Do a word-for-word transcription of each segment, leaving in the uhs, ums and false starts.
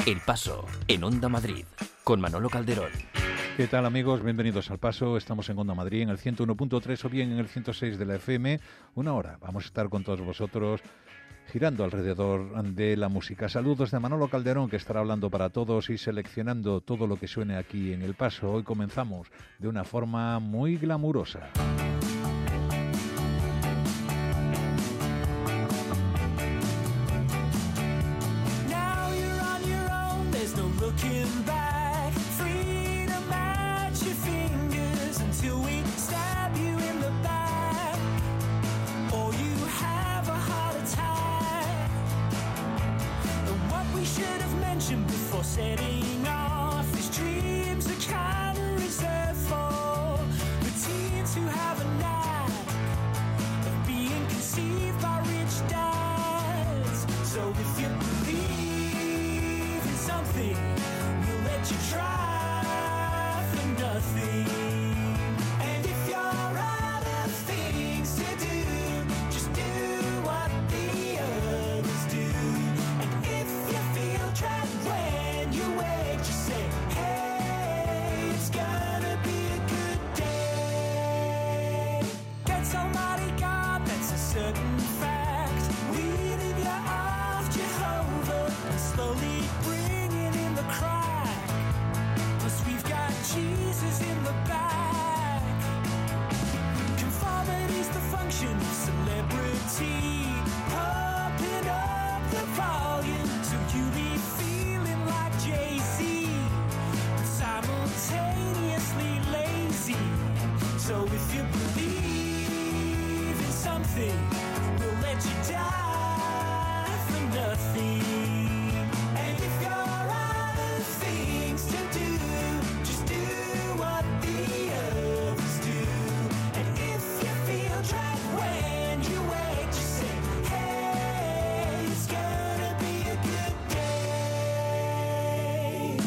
El Paso, en Onda Madrid, con Manolo Calderón. ¿Qué tal, amigos? Bienvenidos al Paso. Estamos en Onda Madrid, en el ciento uno punto tres o bien en el ciento seis de la F M. Una hora. Vamos a estar con todos vosotros girando alrededor de la música. Saludos de Manolo Calderón, que estará hablando para todos y seleccionando todo lo que suene aquí en El Paso. Hoy comenzamos de una forma muy glamurosa. Setting off his dreams are kind of reserved for the teens who have a knack of being conceived by rich dads. So if you believe in something, we'll let you try for nothing. And if you're out of things to do, just do what the others do. And if you feel trapped, certain fact, weeding you off Jehovah and slowly bringing in the crack. Plus we've got Jesus in the back. Conformity's the function of celebrity, pumping up the volume so you be feeling like Jay-Z, but simultaneously lazy. So if you believe in something, we'll let you die for nothing. And if you're out of things to do, just do what the others do. And if you feel trapped when you wake, just say, hey, it's gonna be a good day.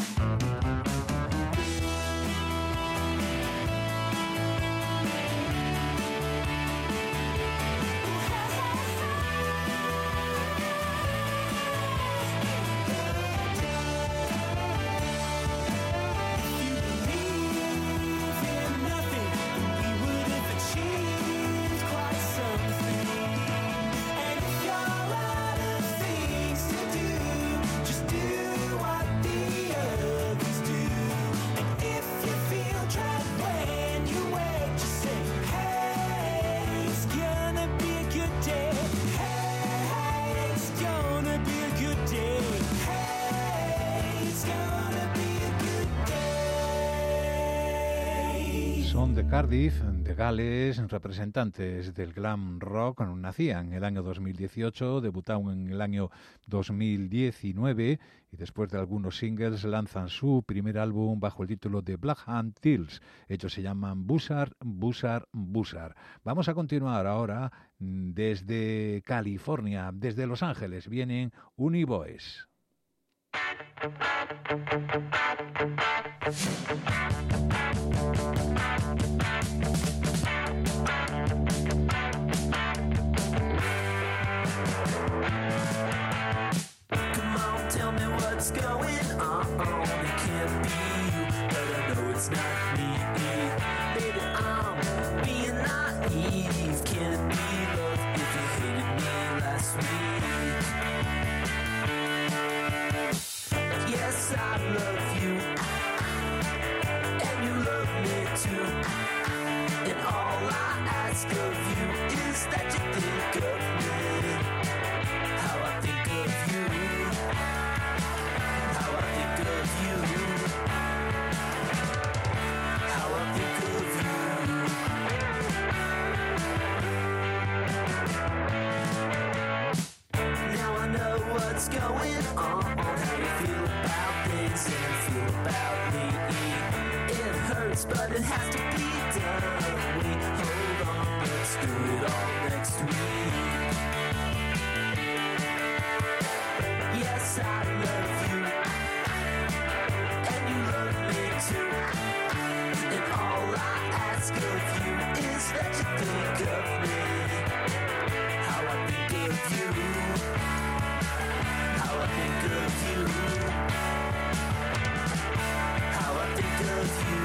Son de Cardiff, de Gales, representantes del glam rock. Nacían en el año dos mil dieciocho, debutaron en el año dos mil diecinueve y después de algunos singles lanzan su primer álbum bajo el título de Black Hand Tales. Ellos se llaman Buzzard, Buzzard, Buzzard. Vamos a continuar ahora desde California, desde Los Ángeles. Vienen Uniboys. What's going on? It can't be you, but I know it's not me. Baby, I'm being naive. Can it be love if you hated me last week? Yes, I love you, and you love me too. And all I ask of you is that you think of me, how I think of you. What's going on? How you feel about things and you feel about me. It hurts, but it has to be done. We hold on, let's do it all next week. Yes, I love you, and you love me too. And all I ask of you is that you think of me, how I think of you. How I think of you. How I think of you.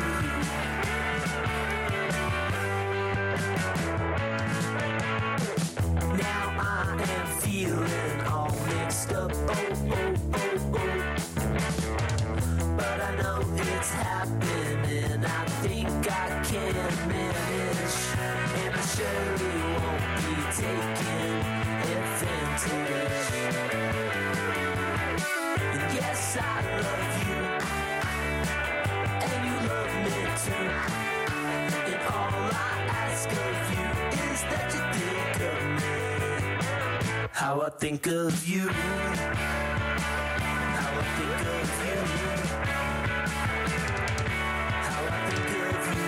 Now I am feeling all mixed up. Oh, oh, oh, oh. But I know it's happening. I think I can manage. And I surely won't be taking advantage. And yes, I love you. And you love me too. And all I ask of you is that you think of me. How I think of you. How I think of you. How I think of you.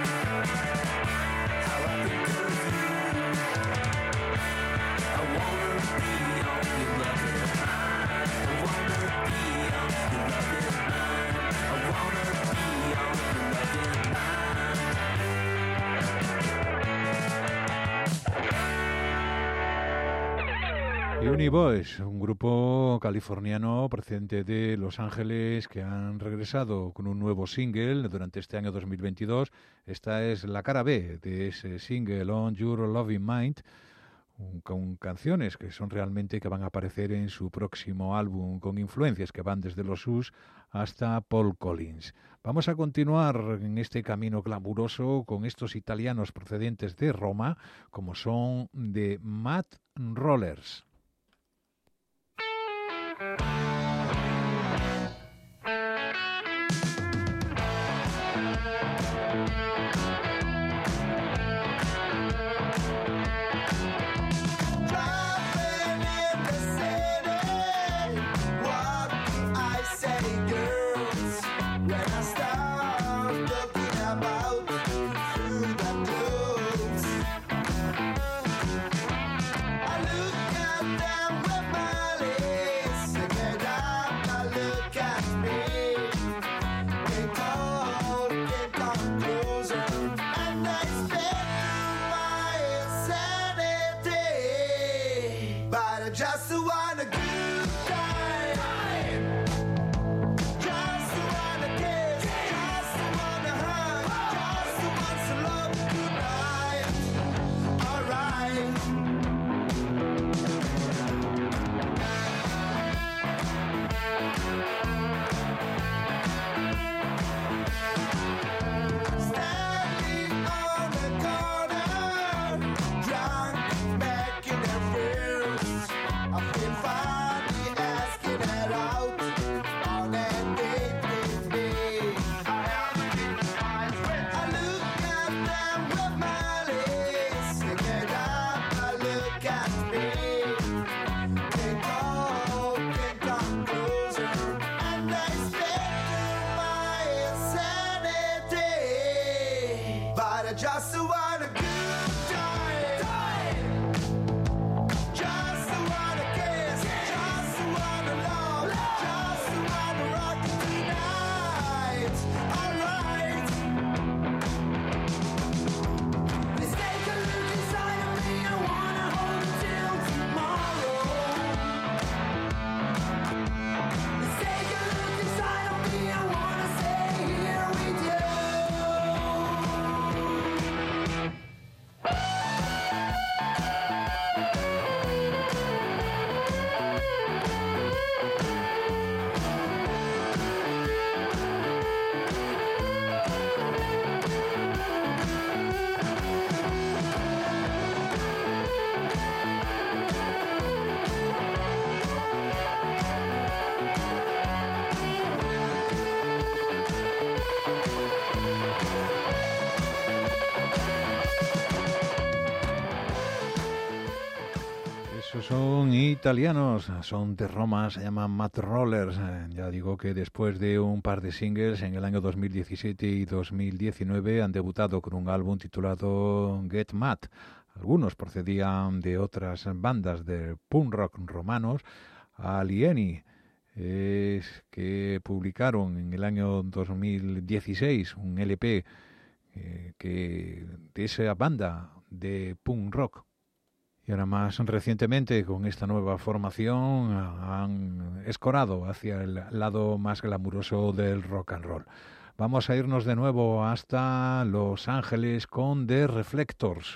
How I think of you. I wanna be on your loving mind. I wanna be on your loving mind. I wanna be on your loving Uni Boys, un grupo californiano procedente de Los Ángeles que han regresado con un nuevo single durante este año dos mil veintidós. Esta es la cara B de ese single, On Your Loving Mind, con canciones que son realmente que van a aparecer en su próximo álbum, con influencias que van desde los Us hasta Paul Collins. Vamos a continuar en este camino glamuroso con estos italianos procedentes de Roma, como son The Mad Rollers. Son italianos, son de Roma, se llaman Mad Rollers. Eh, ya digo que después de un par de singles en el año dos mil diecisiete y dos mil diecinueve han debutado con un álbum titulado Get Mad. Algunos procedían de otras bandas de punk rock romanos. Alieni, es que publicaron en el año dos mil dieciséis un L P eh, que de esa banda de punk rock. Y y ahora más recientemente con esta nueva formación han escorado hacia el lado más glamuroso del rock and roll. Vamos a irnos de nuevo hasta Los Ángeles con The Reflectors.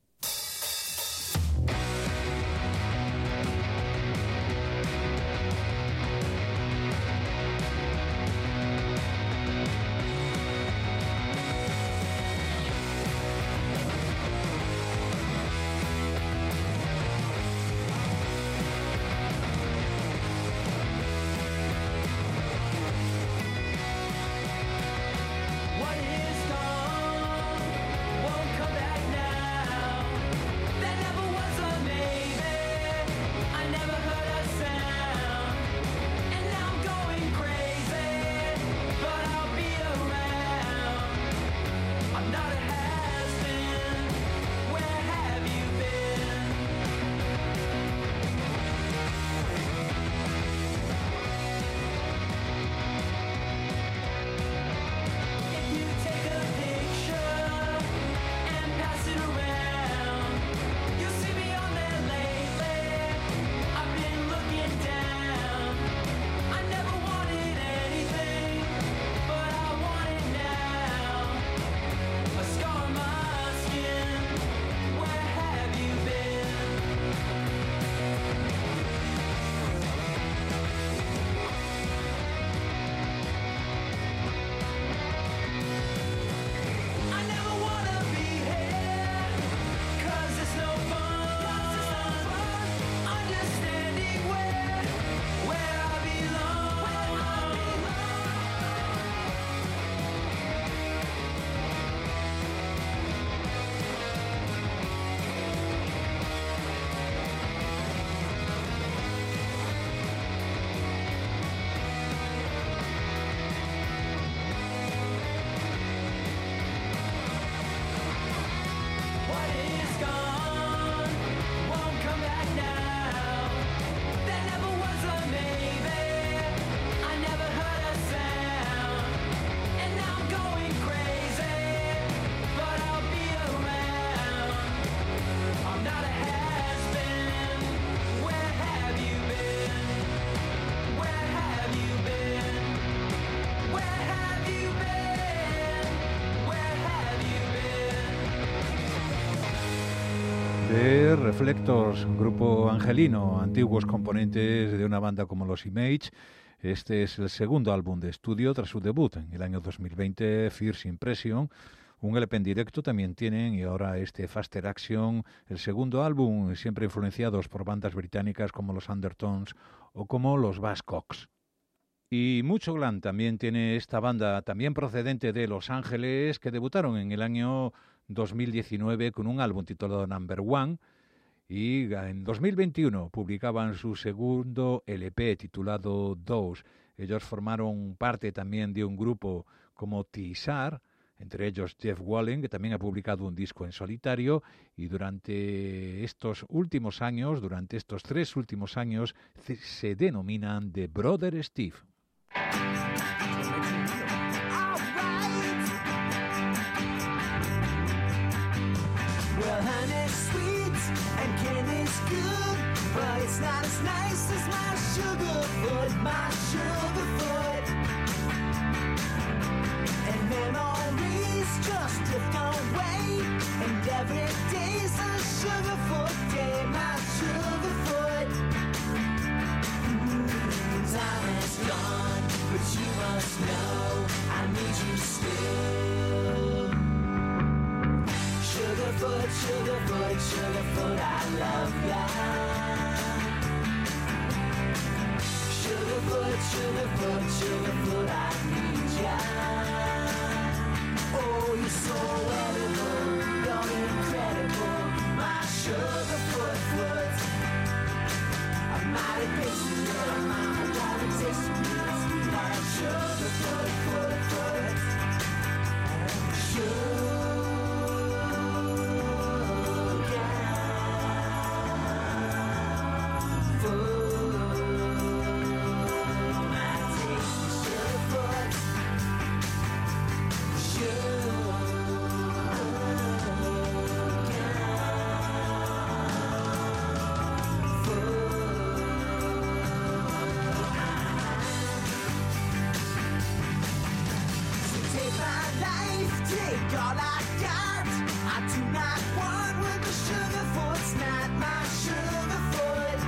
The Reflectors, grupo angelino, antiguos componentes de una banda como los Image. Este es el segundo álbum de estudio tras su debut en el año dos mil veinte, First Impression. Un L P en directo también tienen, y ahora este Faster Action, el segundo álbum, siempre influenciados por bandas británicas como los Undertones o como los Buzzcocks. Y mucho glam también tiene esta banda, también procedente de Los Ángeles, que debutaron en el año dos mil diecinueve con un álbum titulado Number One, y en dos mil veintiuno publicaban su segundo L P titulado Dose. Ellos formaron parte también de un grupo como T-Sar, entre ellos Jeff Wallen, que también ha publicado un disco en solitario, y durante estos últimos años, durante estos tres últimos años, se denominan The Brother Steve. Well, honey's sweet and candy's good, but it's not as nice as my sugar foot, my sugar foot. And memories just drift away, and every day's a sugar foot day, my sugar foot. Mm, time is gone, but you must know I need you still. Sugarfoot, Sugarfoot, Sugarfoot, I love ya. Sugarfoot, Sugarfoot, Sugarfoot, I need ya. Oh, you're so edible, you're incredible, my Sugarfoot, foot. I might have tasted your mama, wanna taste you, my Sugarfoot, foot, foot. Sugar. Sure. all I got. I do not want with the sugar foot's not my sugar foot.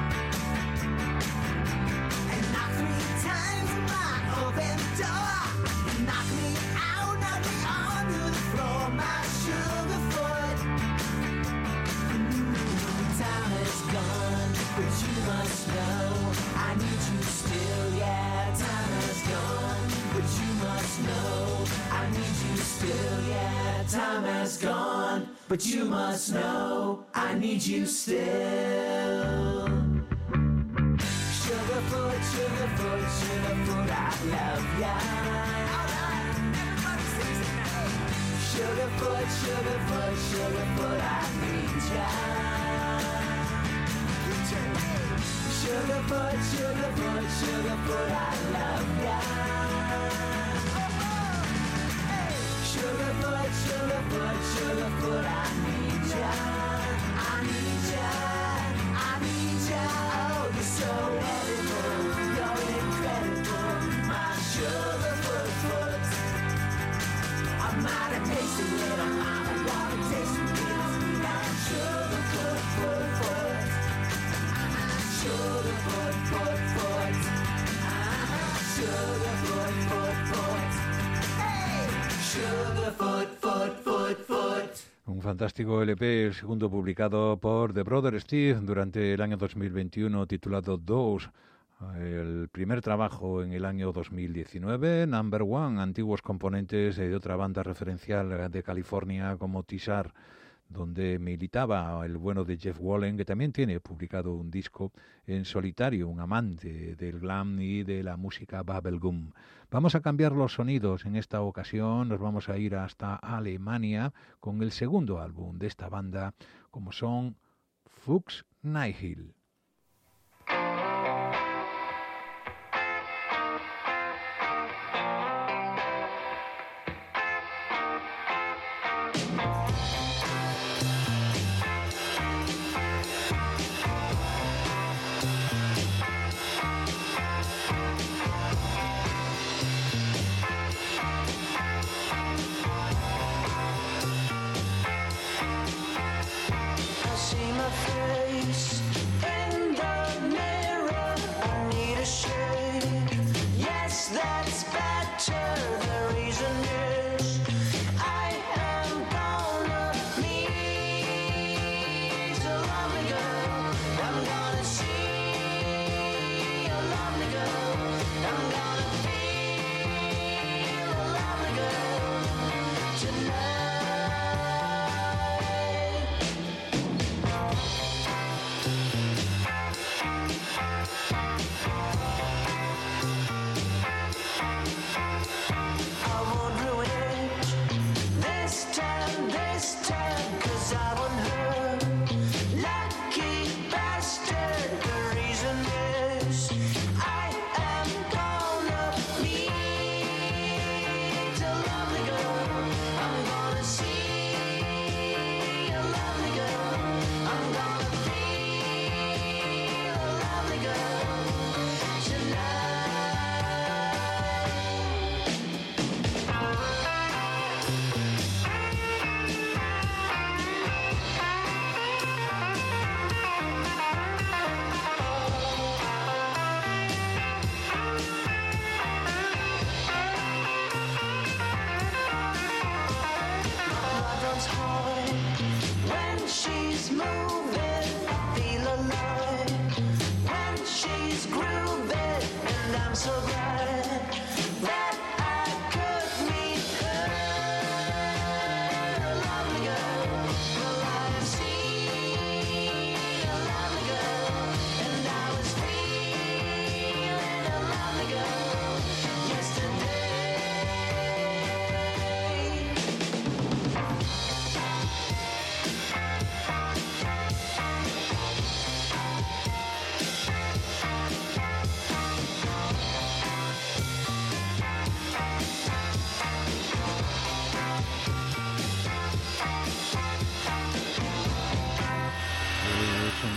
And knock three times on my open door. Knock me out, knock me onto the floor, my sugar foot. Mm, time is gone, but you must know I need you still, yeah. Time has gone, but you must know I need you still, yeah. Time has gone, but you must know I need you still. Sugarfoot, Sugarfoot, Sugarfoot, I love ya. Alright, everybody sings it now. Sugarfoot, Sugarfoot, Sugarfoot, I need ya. Sugarfoot, Sugarfoot, Sugarfoot, I love ya. Sugarfoot, Sugarfoot, Sugarfoot, I need ya. I need ya, I need ya. Oh, you're so edible, you're incredible, my Sugarfoot foot. I might have tasted it, I might have wanted to taste it, it's my Sugarfoot foot foot. Sugarfoot foot foot. Sugarfoot foot foot. Hey, Sugarfoot foot foot foot. Un fantástico L P, el segundo publicado por The Brother Steve durante el año dos mil veintiuno, titulado Dose. El primer trabajo en el año dos mil diecinueve, Number One, antiguos componentes de otra banda referencial de California como Tizar, donde militaba el bueno de Jeff Wallen, que también tiene publicado un disco en solitario, un amante del glam y de la música bubblegum. Vamos a cambiar los sonidos en esta ocasión, nos vamos a ir hasta Alemania con el segundo álbum de esta banda, como son Fuchs Nihil.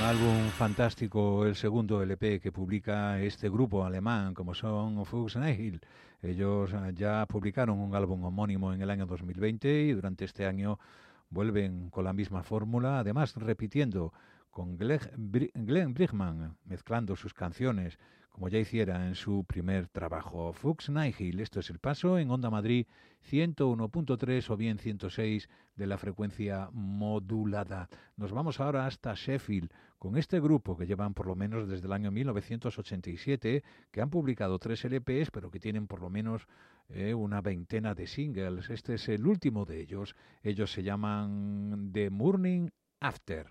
álbum fantástico, el segundo L P que publica este grupo alemán como son Fuchs Nihil. Ellos ya publicaron un álbum homónimo en el año dos mil veinte y durante este año vuelven con la misma fórmula, además repitiendo con Glenn Brigman, mezclando sus canciones como ya hiciera en su primer trabajo. Fuchs Nihil, esto es El Paso en Onda Madrid ciento uno punto tres o bien ciento seis de la frecuencia modulada. Nos vamos ahora hasta Sheffield con este grupo que llevan por lo menos desde el año mil novecientos ochenta y siete, que han publicado tres L Pes, pero que tienen por lo menos eh, una veintena de singles. Este es el último de ellos. Ellos se llaman The Morning After.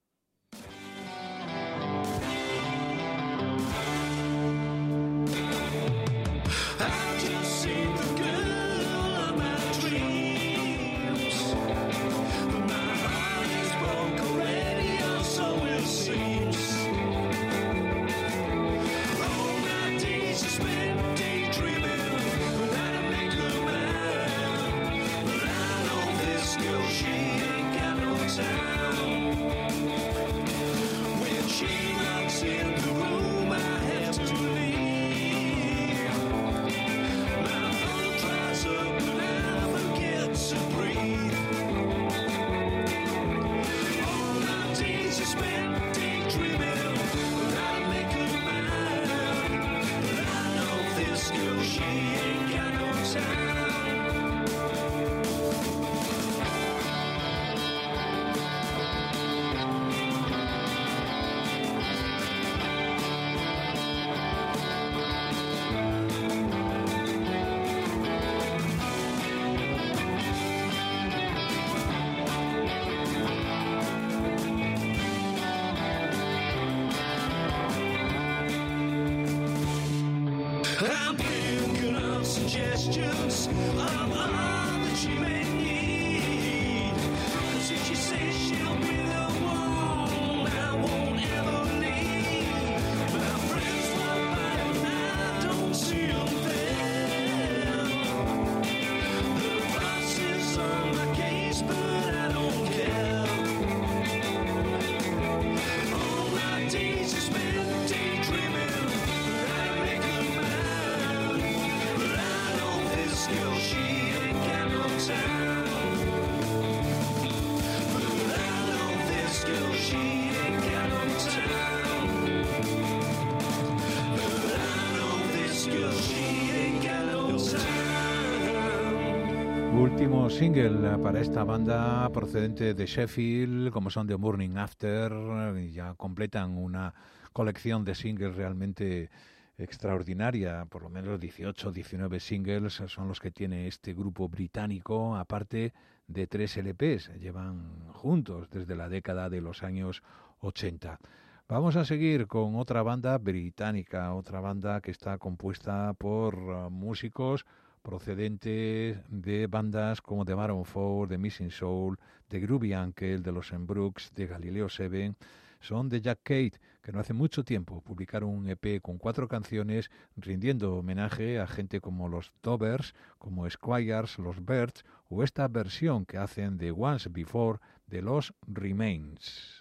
Último single para esta banda procedente de Sheffield, como son The Morning After, ya completan una colección de singles realmente extraordinaria, por lo menos dieciocho, diecinueve singles son los que tiene este grupo británico, aparte de tres L Pes, llevan juntos desde la década de los años ochenta. Vamos a seguir con otra banda británica, otra banda que está compuesta por uh, músicos procedentes de bandas como The Maroon four, The Missing Soul, The Groovy Uncle, de los Brooks, de Galileo siete, son de Jack Cade, que no hace mucho tiempo publicaron un E P con cuatro canciones rindiendo homenaje a gente como los Dovers, como Squires, los Birds, o esta versión que hacen de Once Before de los Remains.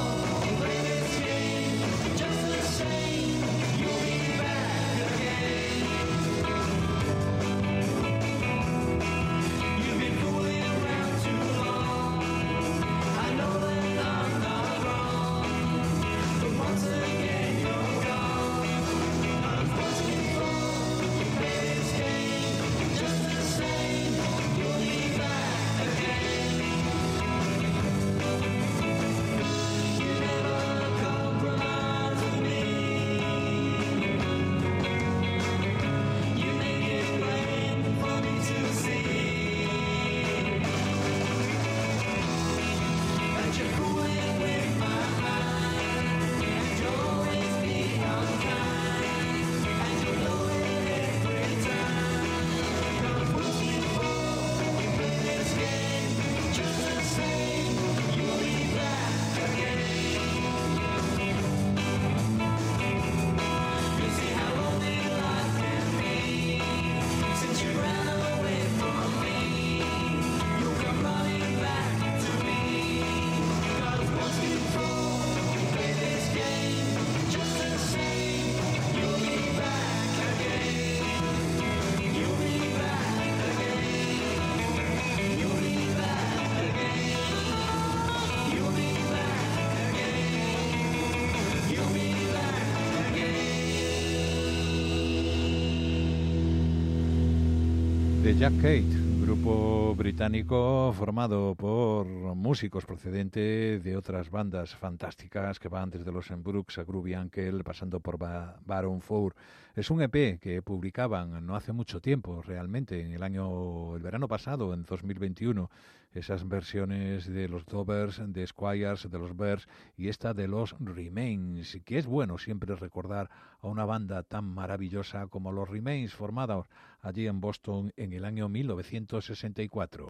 Just the same, you'll be back again. The Jack Kate, un grupo británico formado por músicos procedentes de otras bandas fantásticas que van desde los Brooks a Groovy Uncle, pasando por ba Baron Four. Es un E P que publicaban no hace mucho tiempo, realmente, en el año, el verano pasado, en dos mil veintiuno, esas versiones de los Dovers, de Squires, de los Bears y esta de los Remains, que es bueno siempre recordar a una banda tan maravillosa como los Remains, formada allí en Boston en el año mil novecientos sesenta y cuatro.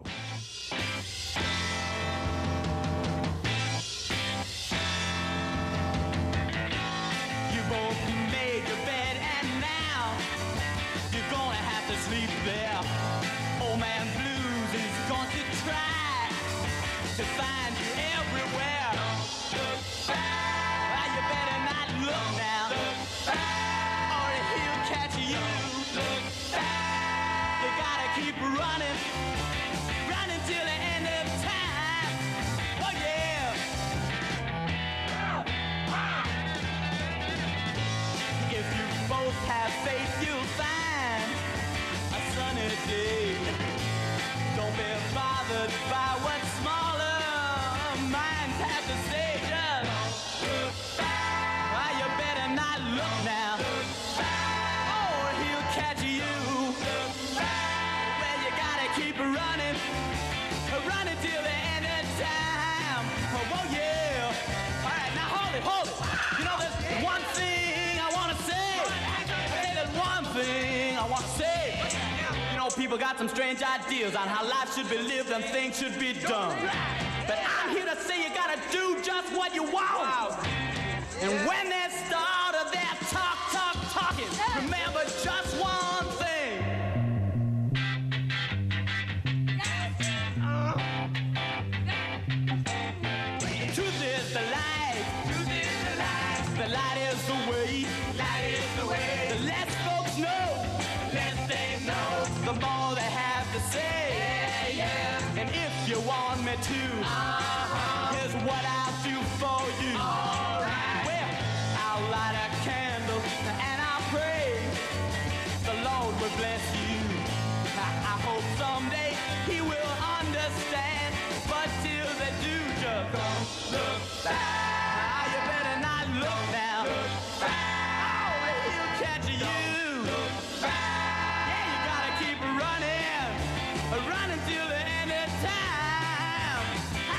To find you everywhere. Look back. Well, you better not look now. Look back. Or he'll catch you. Look back. You gotta keep running, running till the end of time. Oh yeah. If you both have faith, you'll find a sunny day. Don't be bothered by what's small. People got some strange ideas on how life should be lived and things should be done. But I'm here to say you gotta do just what you want. And when they start their talk, talk, talking, remember just one thing. The truth is the light. Truth is the light. The light is the way. Light is the way. The less folks know, less they know, the more they have to say. Yeah, yeah. And if you want me to, uh-huh, here's what I'll do for you. All right. Well, I'll light a candle and I'll pray the Lord will bless you. I, I hope someday he will understand, but till they do, just don't look back. Now you better not look now. Look back. Oh, he'll catch you. Look back. Running till the end of time.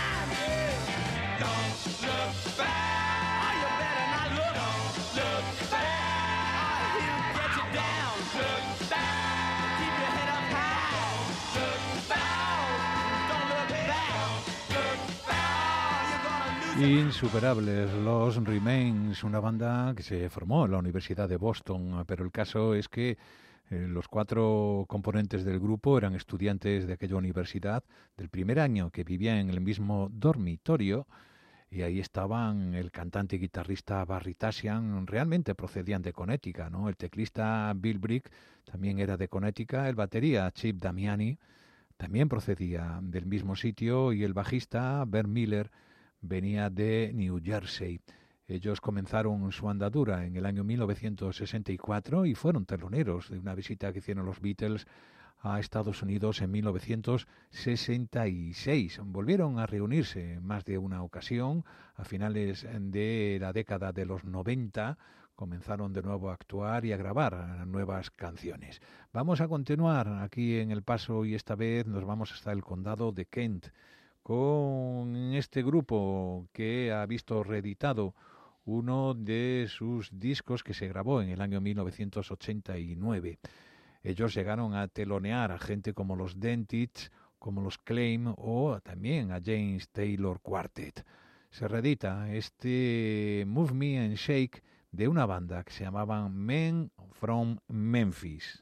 Don't look back. Oh, you better not look. Don't look back. Oh, he'll get you down. Look back. Keep your head up high. Look back. Don't look back. Look back. Oh, you're gonna lose. Insuperables, los Remains, una banda que se formó en la Universidad de Boston, pero el caso es que Eh, los cuatro componentes del grupo eran estudiantes de aquella universidad del primer año, que vivían en el mismo dormitorio, y ahí estaban el cantante y guitarrista Barry Tashian, realmente procedían de Connecticut, ¿no? El teclista Bill Brick también era de Connecticut, el batería Chip Damiani también procedía del mismo sitio, y el bajista Bert Miller venía de New Jersey. Ellos comenzaron su andadura en el año mil novecientos sesenta y cuatro y fueron teloneros de una visita que hicieron los Beatles a Estados Unidos en mil novecientos sesenta y seis. Volvieron a reunirse en más de una ocasión. A finales de la década de los noventa comenzaron de nuevo a actuar y a grabar nuevas canciones. Vamos a continuar aquí en El Paso y esta vez nos vamos hasta el condado de Kent con este grupo que ha visto reeditado uno de sus discos que se grabó en el año mil novecientos ochenta y nueve. Ellos llegaron a telonear a gente como los Dentits, como los Claim o también a James Taylor Quartet. Se reedita este Move Me and Shake de una banda que se llamaban Men from Memphis.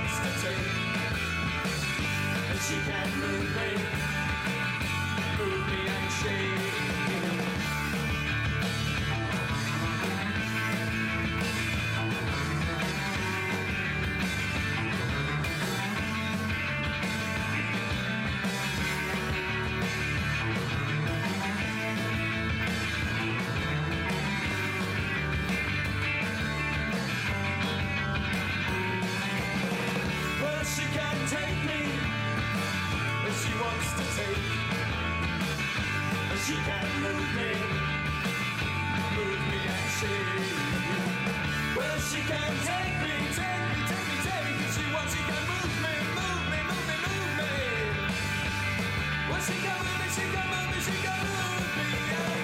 wants to take, and she can move me, move me and shake. She can move me, move me and shake. Well, she can take me, take me, take me, take me. If she wants, she can move me, move me, move me, move me. Well, she can move me, she can move me, she can move me and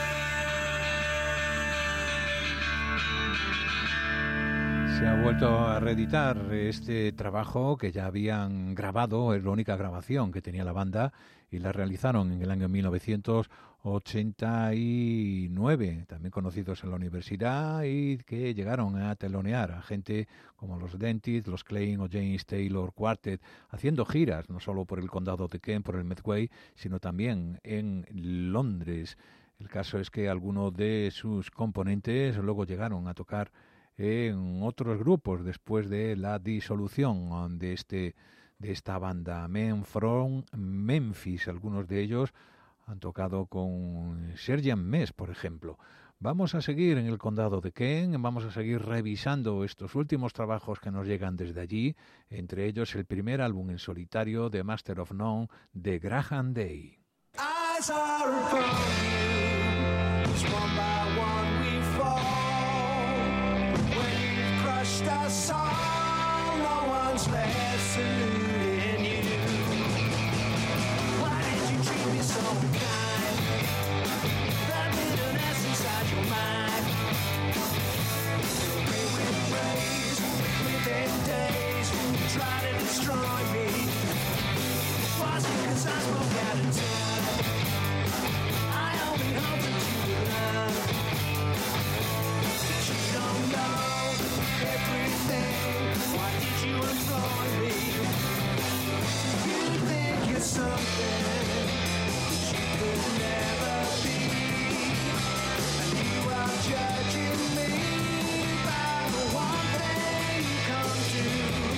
shake. Se ha vuelto a reeditar este trabajo que ya habían grabado, es la única grabación que tenía la banda, y la realizaron en el año mil novecientos ochenta y nueve, también conocidos en la universidad, y que llegaron a telonear a gente como los Dentist, los Klein o James Taylor Quartet, haciendo giras no solo por el condado de Kent, por el Medway, sino también en Londres. El caso es que algunos de sus componentes luego llegaron a tocar en otros grupos después de la disolución de este de esta banda, Men from Memphis. Algunos de ellos han tocado con Sergeant Mess, por ejemplo. Vamos a seguir en el condado de Kent, vamos a seguir revisando estos últimos trabajos que nos llegan desde allí, entre ellos el primer álbum en solitario de Master of None de Graham Day. Eyes are upon you, as one by one we fall. When you've crushed us all, no one's left saluting you. Why did you treat me so kind? That bitterness inside your mind. Fill me with praise, within days, you try to destroy me. Was it 'cause I spoke out of turn? I only hope that you will learn that you don't know everything. Why did you employ me? You think you're something that you could never be, and you are judging me by the one thing you come to.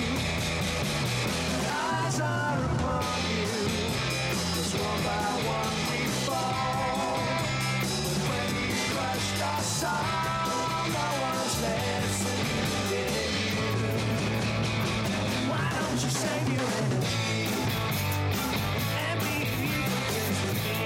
Eyes are upon you, 'cause one by one we fall. When you crushed us all, no one's left saluting you. Why don't you save your energy and be you friends with me?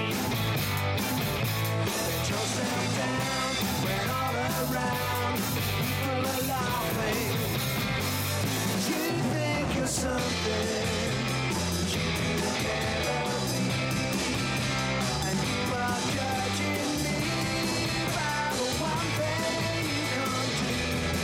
Let yourself down when all around people are laughing. You think you're something you could never be, and you are judging me by the one thing you can't do.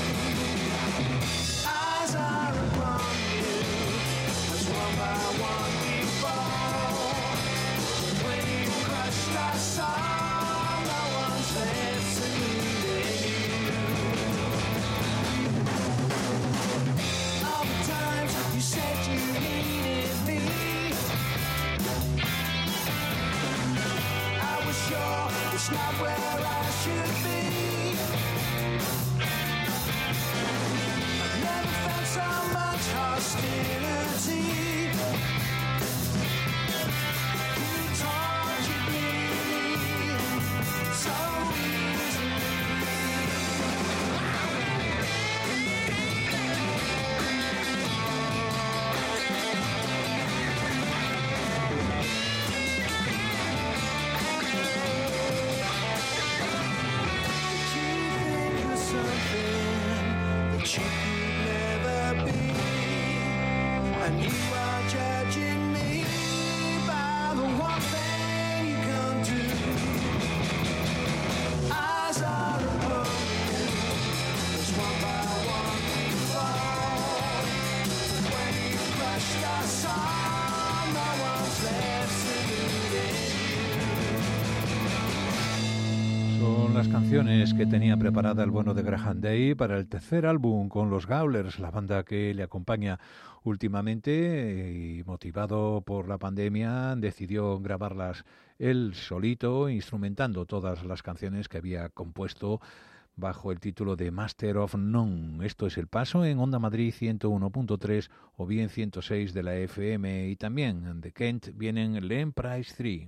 Eyes are upon you, as one by one we fall. When you crushed us all, no one's left saluting you. All the times you said you needed me, I was sure it's not where I should be. I've never felt so much hostility. You tortured me so easily. las canciones que tenía preparada el bueno de Graham Day para el tercer álbum con los Gawlers, la banda que le acompaña últimamente, y motivado por la pandemia decidió grabarlas él solito, instrumentando todas las canciones que había compuesto bajo el título de Master of None. Esto es El Paso en Onda Madrid ciento uno punto tres o bien ciento seis de la F M, y también de Kent vienen Len Price tres.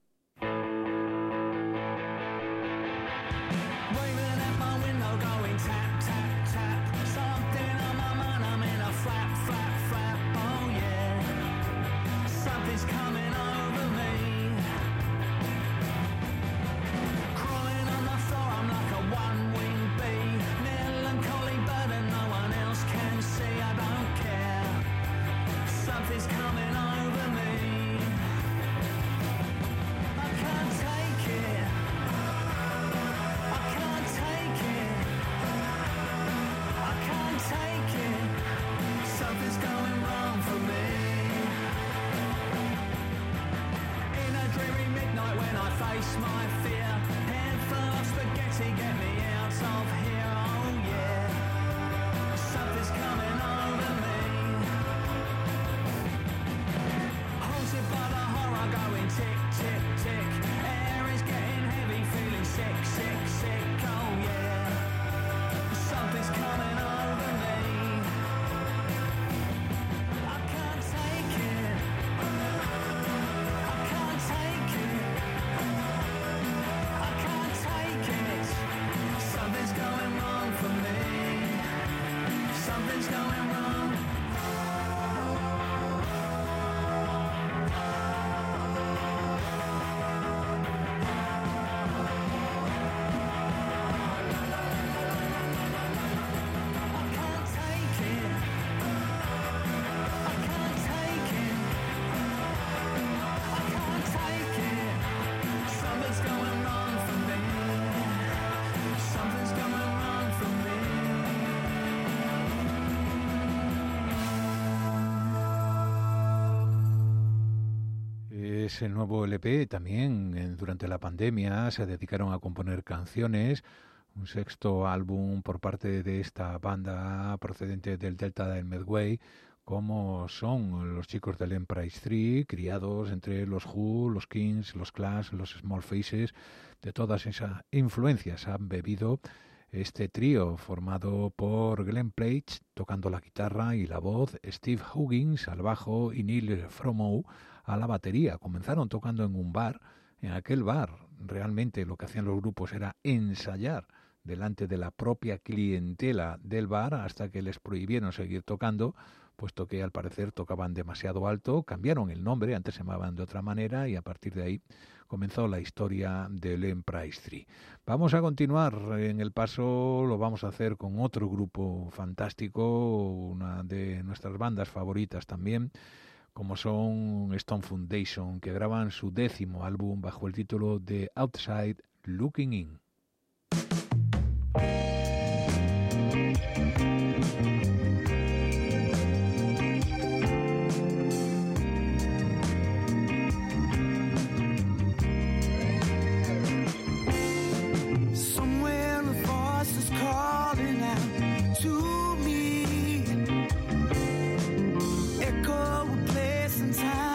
El nuevo L P. También eh, durante la pandemia se dedicaron a componer canciones, un sexto álbum por parte de esta banda procedente del Delta del Medway, como son los chicos del Len Price tres, criados entre los Who, los Kings, los Clash, los Small Faces. De todas esas influencias han bebido este trío formado por Glenn Page tocando la guitarra y la voz, Steve Huggins al bajo y Neil Fromow a la batería. Comenzaron tocando en un bar. En aquel bar realmente lo que hacían los grupos era ensayar delante de la propia clientela del bar hasta que les prohibieron seguir tocando, puesto que al parecer tocaban demasiado alto. Cambiaron el nombre, antes se llamaban de otra manera, y a partir de ahí comenzó la historia de Len Price tres. Vamos a continuar en el paso, lo vamos a hacer con otro grupo fantástico, una de nuestras bandas favoritas también, como son Stone Foundation, que graban su décimo álbum bajo el título de Outside Looking In.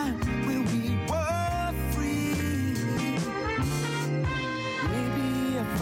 Maybe a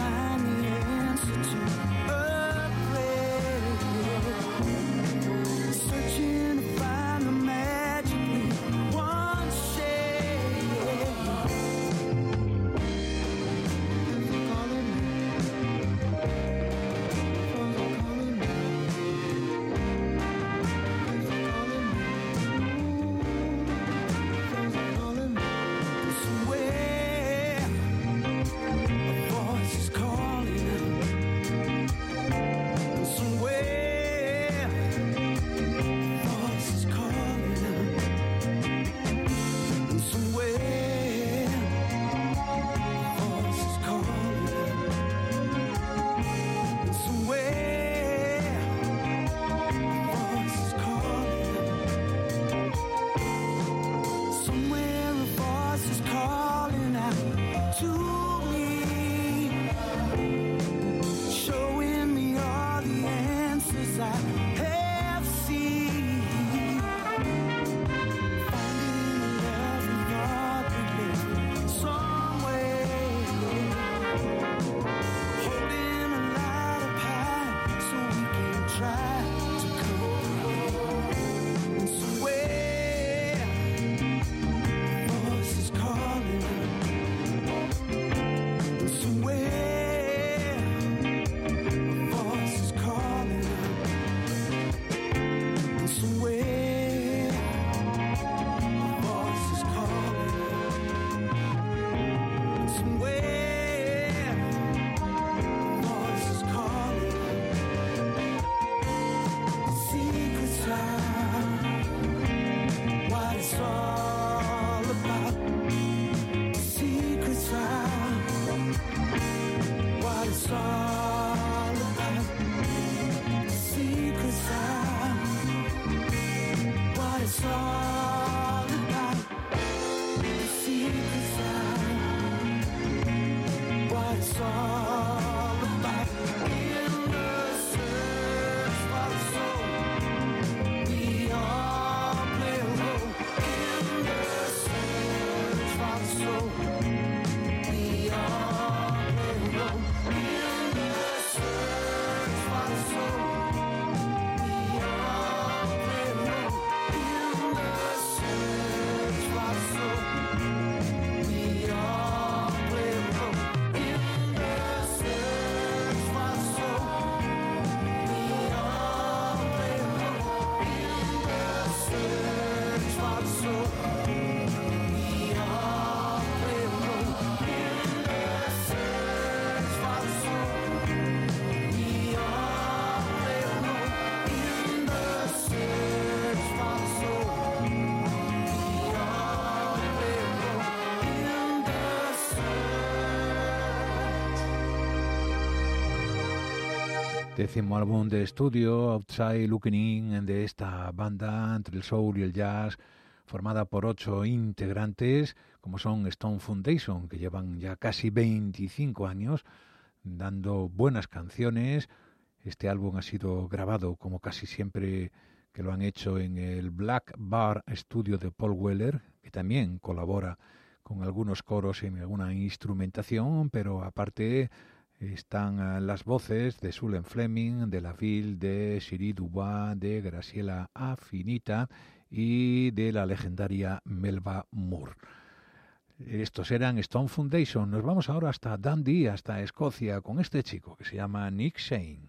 Décimo álbum de estudio, Outside Looking In, de esta banda entre el soul y el jazz, formada por ocho integrantes, como son Stone Foundation, que llevan ya casi veinticinco años dando buenas canciones. Este álbum ha sido grabado, como casi siempre que lo han hecho, en el Black Bar Studio de Paul Weller, que también colabora con algunos coros en alguna instrumentación, pero aparte están uh, las voces de Sulen Fleming, de Laville, de Siri Dubois, de Graciela Afinita y de la legendaria Melba Moore. Estos eran Stone Foundation. Nos vamos ahora hasta Dundee, hasta Escocia, con este chico que se llama Nick Shane.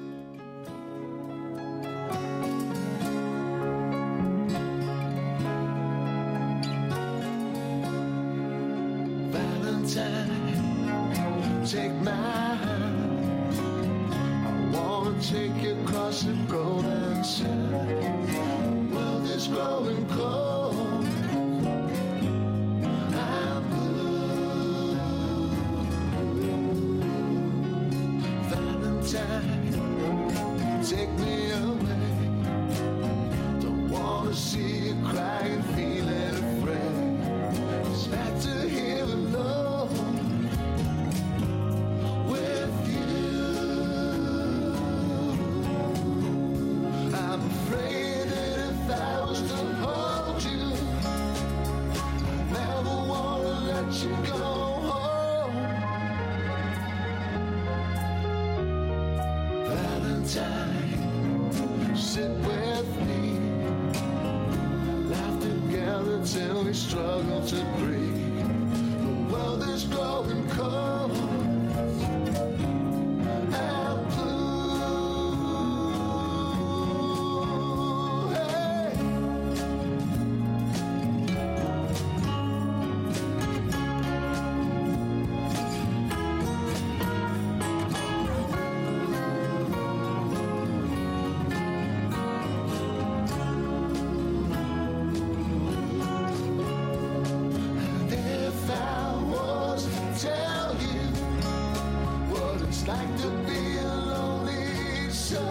Take my hand, I wanna take you across the golden sand. The world is growing cold, I'm blue. Valentine, take me away. Don't wanna see you crying, feeling afraid. It's bad to hear alone. You go home, Valentine, sit with me, laugh together till we struggle to breathe. The world is growing cold and blue. Hey. Like to be a lonely soul.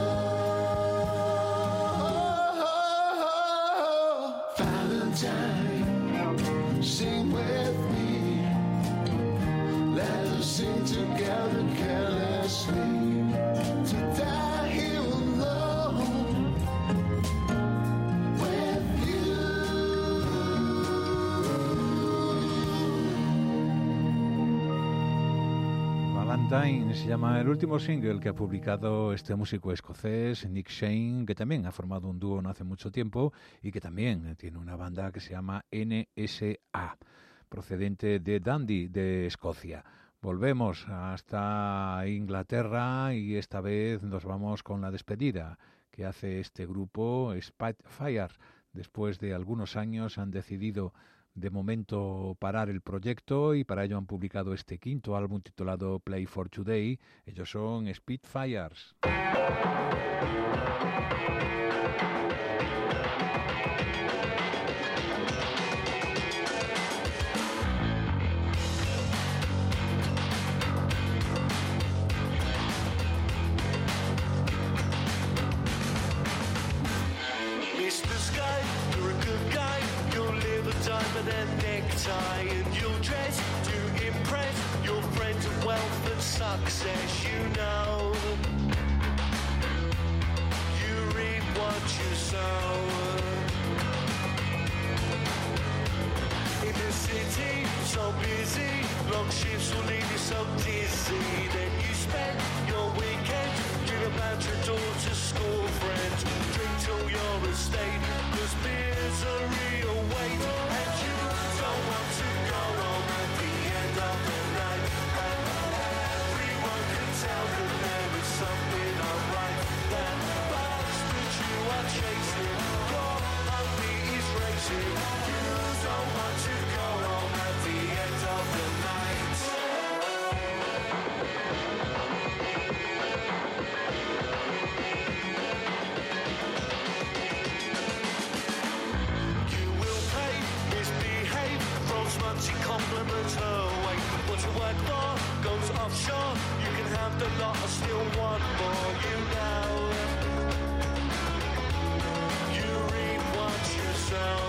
Valentine, sing with me. Let us sing together carelessly. To die here alone with you. Valentine se llama el último single que ha publicado este músico escocés, Nick Shane, que también ha formado un dúo no hace mucho tiempo y que también tiene una banda que se llama N S A, procedente de Dundee, de Escocia. Volvemos hasta Inglaterra y esta vez nos vamos con la despedida que hace este grupo, Spitfire. Después de algunos años han decidido de momento parar el proyecto y para ello han publicado este quinto álbum titulado Play for Today. Ellos son Spitfires. mister Sky, you're a good guy. You'll live a diamond and necktie, and you'll dress to impress your friends of wealth and success. You know, you reap what you sow. In the city, so busy, long shifts will leave you so dizzy. Then you spend your weekend dreaming about your daughter's school friends. Drink till you're a state, 'cause misery awaits, and you don't want to go home at the end of the night. And everyone can tell that there is something alright. That buzz that you are chasing, your heartbeat is racing. You don't want to go home at the end of the night. You will pay still want more, you know. You reap what you sow.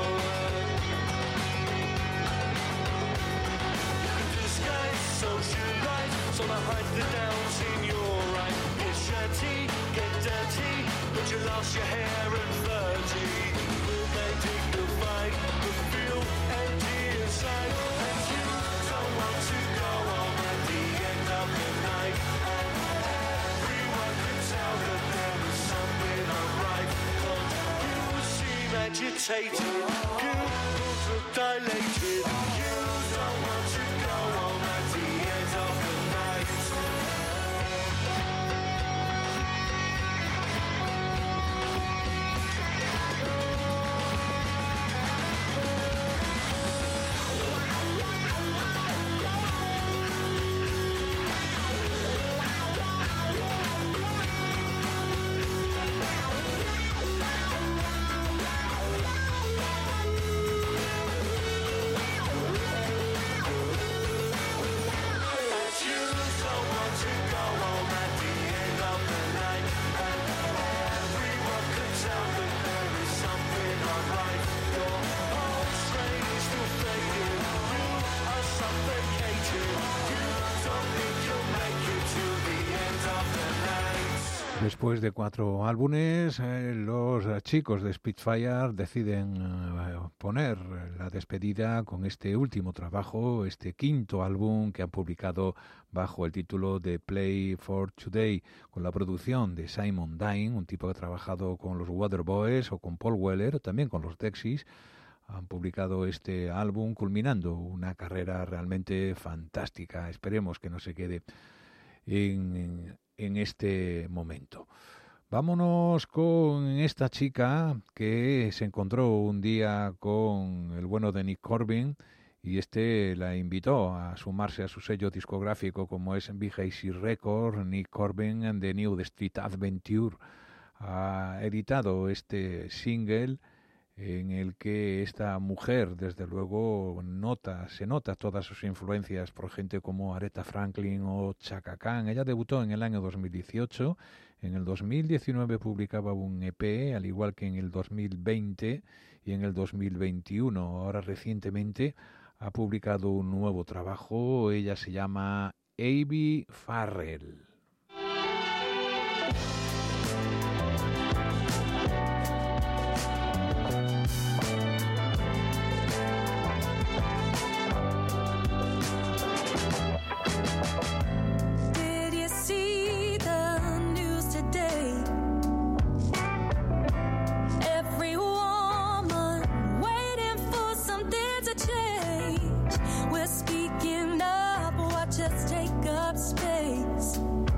You can disguise social life, so to hide the downs in your right. Get shirty, get dirty, but you lost your hair at thirty. Will they dignified, but feel empty inside. And you don't want to go home at the end of the night. And everyone can tell that there is something unright. But you seem agitated, pupils look dilated. You don't want to go home at the end of the night. Después de cuatro álbumes, eh, los chicos de Spitfire deciden eh, poner la despedida con este último trabajo, este quinto álbum que han publicado bajo el título de Play for Today, con la producción de Simon Dine, un tipo que ha trabajado con los Waterboys o con Paul Weller, también con los Dexys. Han publicado este álbum culminando una carrera realmente fantástica. Esperemos que no se quede en, en este momento. Vámonos con esta chica que se encontró un día con el bueno de Nick Corbin y este la invitó a sumarse a su sello discográfico como es B J C Records. Nick Corbin and the New Street Adventure ha editado este single en el que esta mujer, desde luego, nota, se nota todas sus influencias por gente como Aretha Franklin o Chaka Khan. Ella debutó en el año dos mil dieciocho, en el dos mil diecinueve publicaba un E P, al igual que en el dos mil veinte y en el dos mil veintiuno. Ahora recientemente ha publicado un nuevo trabajo, ella se llama Abby Farrell. Speaking up, watch us take up space.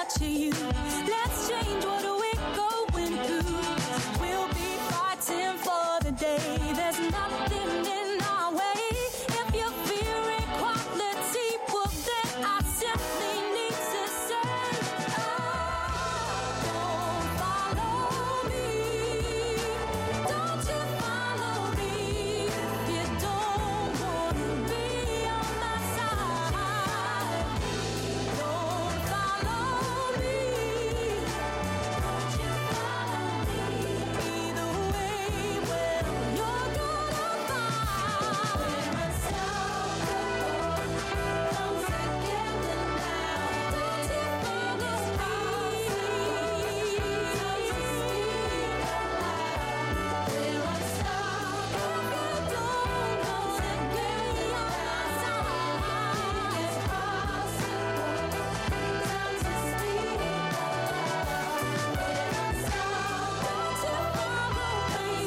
to you. Let's change what we're going through. We'll be fighting for the day. There's nothing in our way. If you fear equality, well then I simply need to say, oh, don't follow me. Don't you follow me if you don't want to be on my side. Don't follow me. Don't you follow me. Either way, well, you're gonna find we're unstoppable. Come together now. Don't you follow me. Don't you speak aloud. We're unstoppable. Don't come together on my side. It's possible. Time to speak aloud. We're unstoppable. Don't you follow me.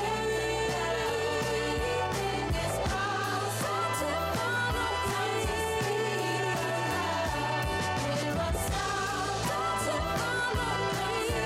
Anything is possible. Don't you follow me. We're unstoppable. Don't you follow me.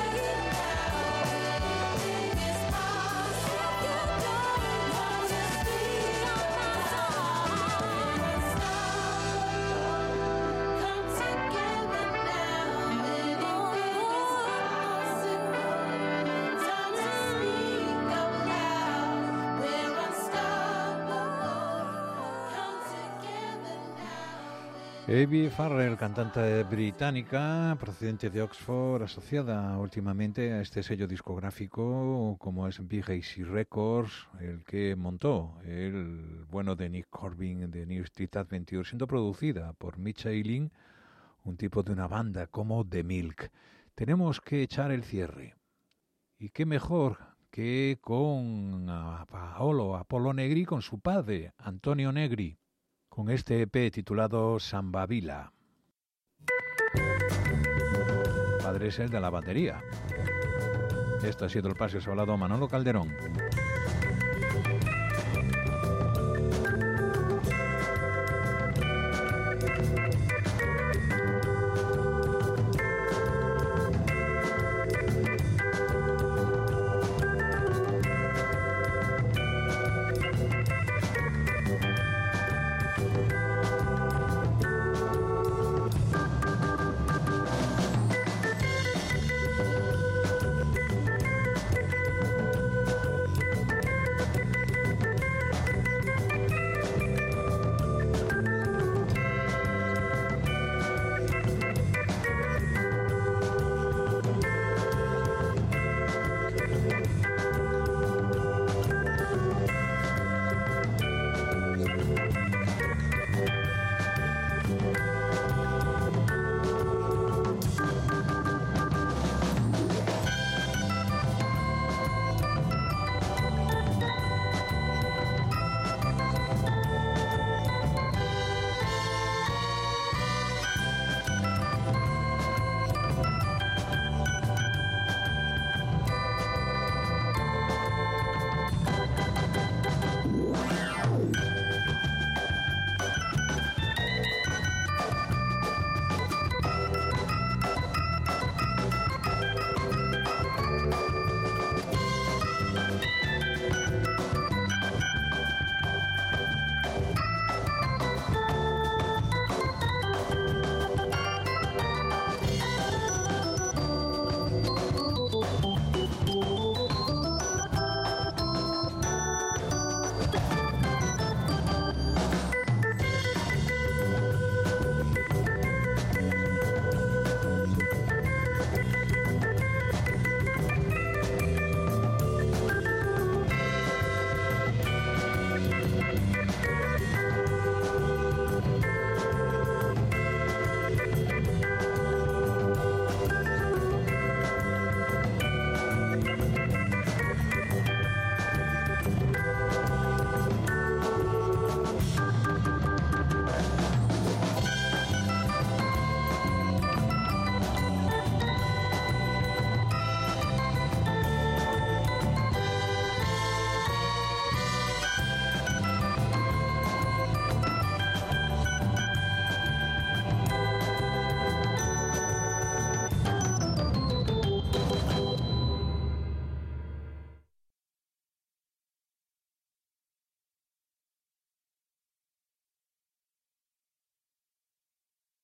Anything is possible. If you don't want to speak on my side. We're unstoppable. Come together now. Anything is possible. Time to speak out loud. We're unstoppable. Come together now. Abby Farrell, cantante británica procedente de Oxford, asociada últimamente a este sello discográfico como es Big Easy Records, el que montó el bueno de Nick Corbin de New Street Adventure, siendo producida por Mitch Ailing, un tipo de una banda como The Milk. Tenemos que echar el cierre. Y qué mejor que con a Paolo Apollo Negri, con su padre, Antonio Negri, con este E P titulado Samba Vila. Padre es el de la batería. Esto ha sido el Paseo Hablado, Manolo Calderón.